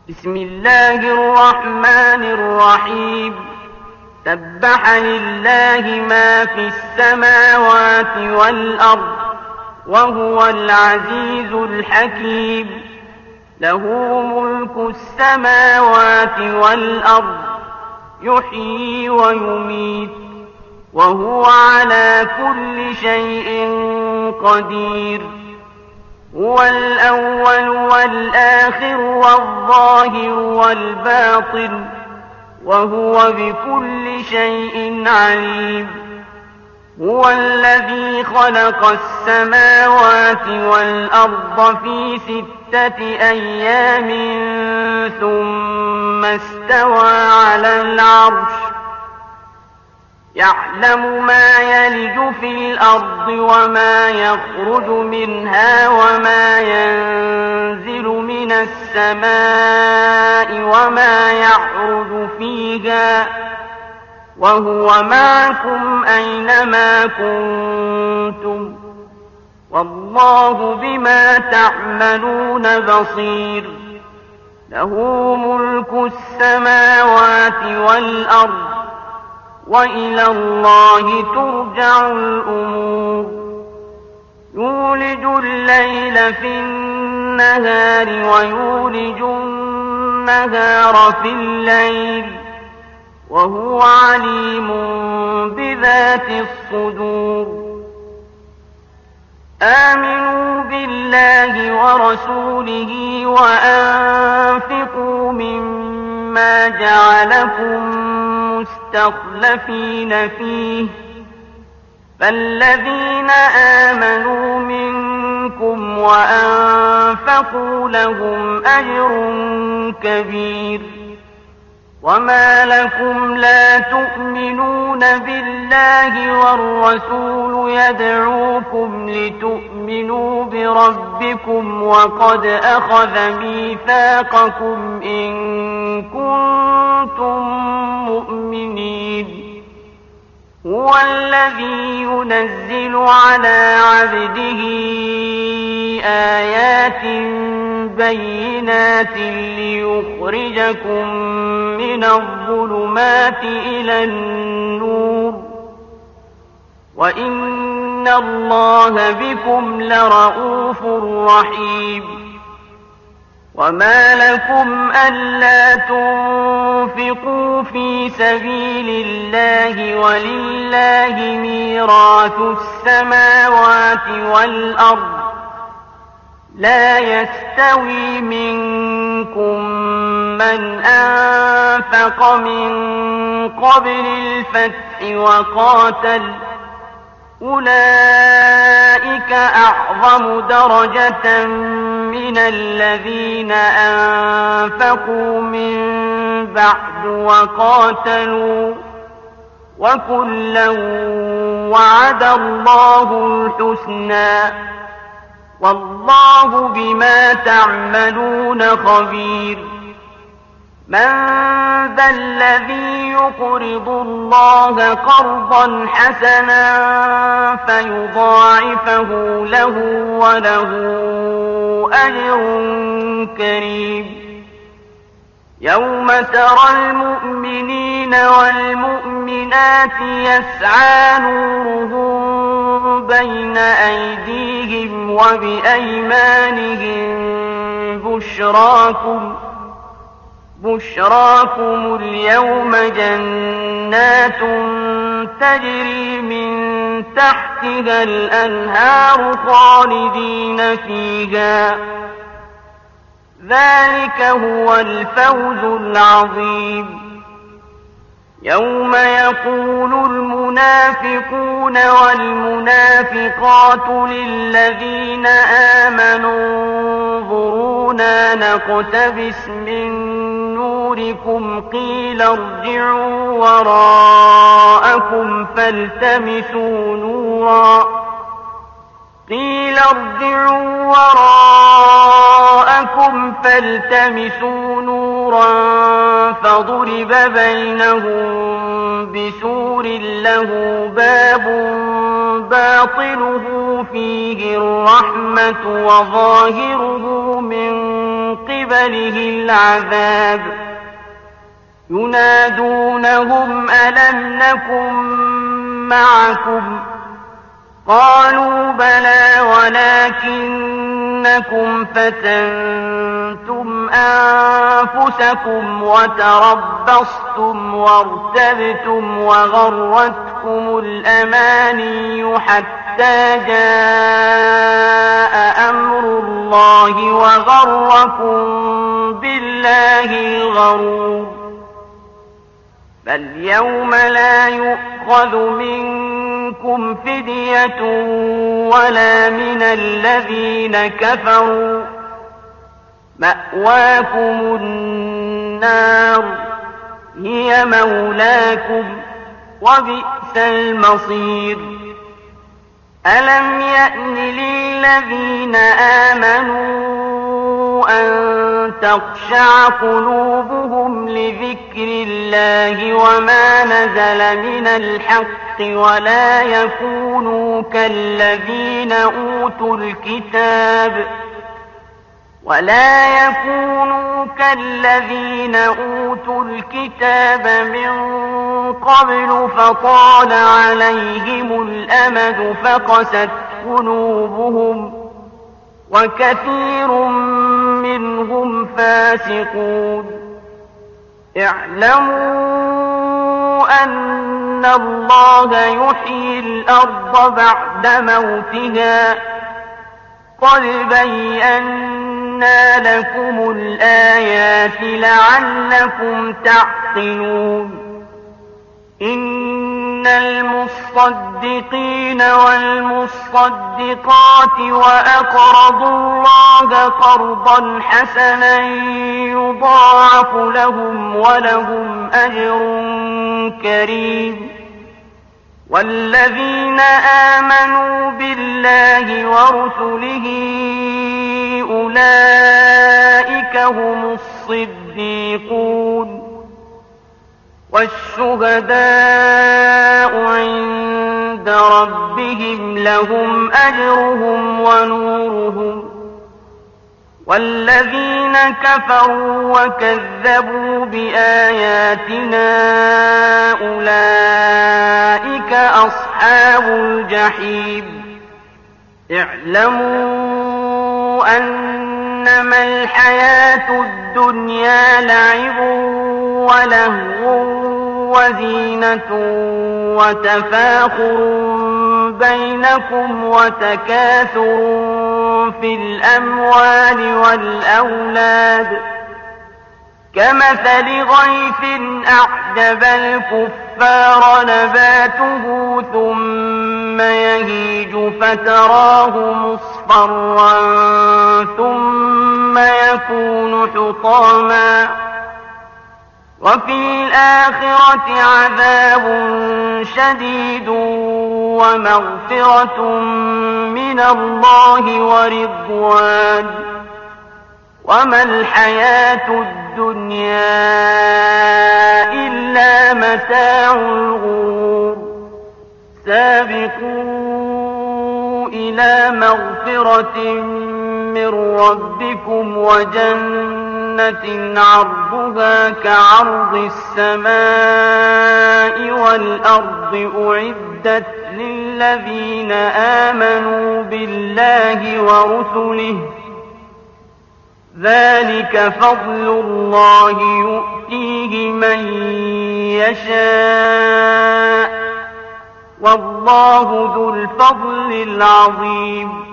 بسم الله الرحمن الرحيم. سبح لله ما في السماوات والأرض وهو العزيز الحكيم. له ملك السماوات والأرض يحيي ويميت وهو على كل شيء قدير. هو الأول والآخر والظاهر والباطن وهو بكل شيء عليم. هو الذي خلق السماوات والأرض في 6 أيام ثم استوى على العرش يعلم ما يلج في الأرض وما يخرج منها وما ينزل من السماء وما يعرج فيها وهو معكم أينما كنتم والله بما تعملون بصير. له ملك السماوات والأرض وإلى الله ترجع الأمور. يولج الليل في النهار ويولج النهار في الليل وهو عليم بذات الصدور. آمنوا بالله ورسوله وأنفقوا مما جعلكم مستخلفين فيه فالذين آمنوا منكم وأنفقوا لهم أجر كبير. وما لكم لا تؤمنون بالله والرسول يدعوكم لتؤمنوا بربكم وقد أخذ ميثاقكم إن كنتم مؤمنين. هو الذي ينزل على عبده آيات بينات ليخرجكم من الظلمات إلى النور وإن الله بكم لرءوف رحيم. وما لكم ألا تنفقوا في سبيل الله ولله ميراث السماوات والأرض لا يستوي منكم من أنفق من قبل الفتح وقاتل أولئك أعظم درجة من الذين أنفقوا من بعد وقاتلوا وكلا وعد الله الحسنى والله بما تعملون خبير. من ذا الذي يقرض الله قرضا حسنا فيضاعفه له وله أجر كريم. يوم ترى المؤمنين والمؤمنات يسعى نورهم بين أيديهم وبأيمانهم بشراكم اليوم جنات تجري من تحتها الأنهار خالدين فيها ذلك هو الفوز العظيم. يوم يقول المنافقون والمنافقات للذين آمنوا انظرونا نقتبس من نوركم قيل ارجعوا وراءكم فالتمسوا نورا فضرب بينهم بسور له باب باطنه فيه الرحمة وظاهره من قبله قبله العذاب ينادونهم ألم نكن معكم قالوا بلى ولكنكم فتنتم أنفسكم وتربصتم وارتبتم وغرتكم الأماني حتى جاء أمر الله وغركم بالله الغرور فاليوم لا يؤخذ منكم فدية ولا من الذين كفروا مأواكم النار هي مولاكم وبئس المصير ألم يأن للذين آمنوا أن تخشع قلوبهم لذكر الله وما نزل من الحق ولا يكونوا كالذين أوتوا الكتاب من قبل فطال عليهم الأمد فقست قلوبهم وكثير منهم فاسقون اعلموا أن الله يحيي الأرض بعد موتها قد بينا لكم الآيات لعلكم تعقلون إن المصدقين والمصدقات وأقرضوا الله قرضا حسنا يضاعف لهم ولهم أجر كريم والذين آمنوا بالله ورسله أولئك هم الصديقون والشهداء عند ربهم لهم أجرهم ونورهم والذين كفروا وكذبوا بآياتنا أولئك أصحاب الجحيم اعلموا أنما الحياة الدنيا لعب ولهو وزينة وتفاخر بينكم وتكاثر في الأموال والأولاد كمثل غيث أعجب الكفار نباته ثم يهيج فتراه مصفرا ثم يكون حطاما وفي الآخرة عذاب شديد ومغفرة من الله ورضوان وما الحياة الدنيا إلا متاع الغرور سابقوا إلى مغفرة من ربكم وجنة عرضها كعرض السماء والأرض أعدت للذين آمنوا بالله ورسله ذلك فضل الله يؤتيه من يشاء والله ذو الفضل العظيم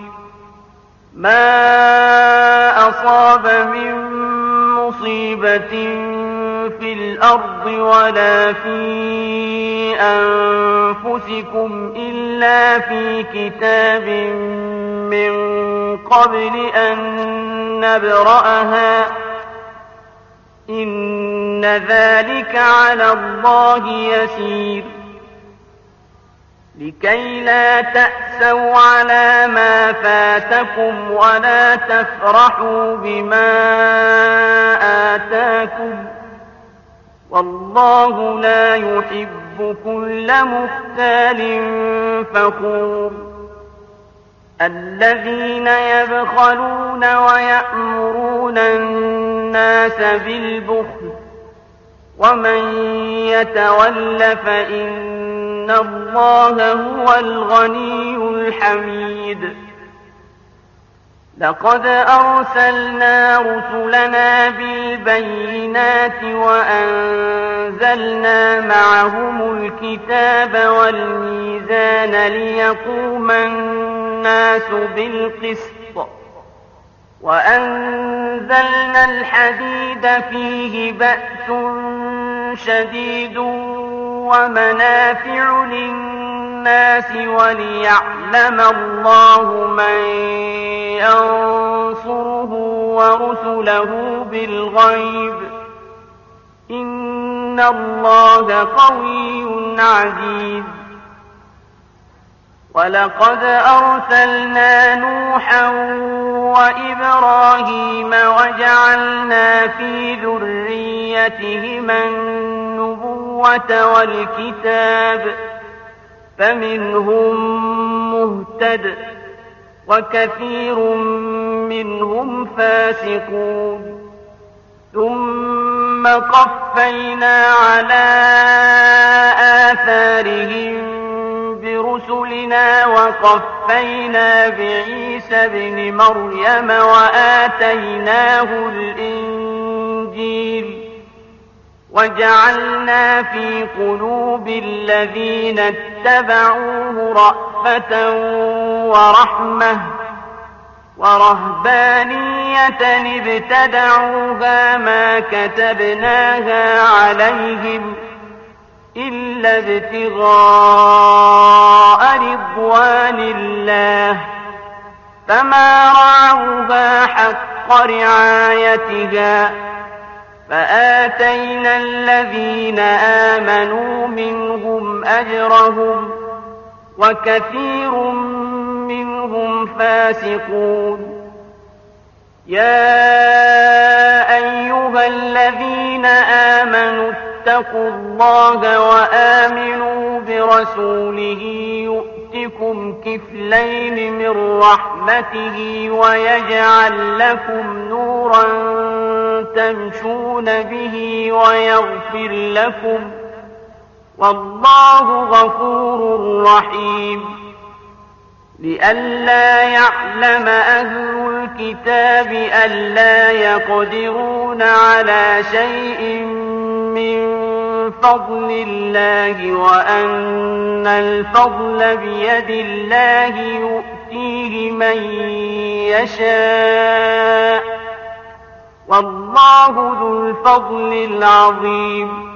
ما أصاب من مصيبة في الأرض ولا في أنفسكم إلا في كتاب من قبل أن نبرأها إن ذلك على الله يسير لكي لا تأسوا على ما فاتكم ولا تفرحوا بما آتاكم والله لا يحب كل مختال فخور الذين يبخلون ويأمرون الناس بالبخل ومن يتول فإن الله هو الغني الحميد. لقد أرسلنا رسلنا بالبينات وأنزلنا معهم الكتاب والميزان ليقوم الناس بالقسط وأنزلنا الحديد فيه بأس شديد ومنافع للناس وليعلم الله من ينصره ورسله بالغيب إن الله قوي عزيز. ولقد أرسلنا نوحا وإبراهيم وجعلنا في ذريتهما النبوة والكتاب فمنهم مهتد وكثير منهم فاسقون. ثم قفينا على آثارهم برسلنا وقفينا بعيسى ابن مريم وآتيناه الإنجيل وجعلنا في قلوب الذين اتبعوه رأفة ورحمة ورهبانية ابتدعوها ما كتبناها عليهم إلا ابتغاء رضوان الله فما رعوها حق رعايتها فآتينا الذين آمنوا منهم أجرهم وكثير منهم فاسقون. يا أيها الذين آمنوا اتقوا الله وآمنوا برسوله يؤتكم كفلين من رحمته ويجعل لكم نورا تمشون به ويغفر لكم والله غفور رحيم. لئلا يعلم أهل الكتاب ألا يقدرون على شيء من فضل الله وأن الفضل بيد الله يؤتيه من يشاء والله ذو الفضل العظيم.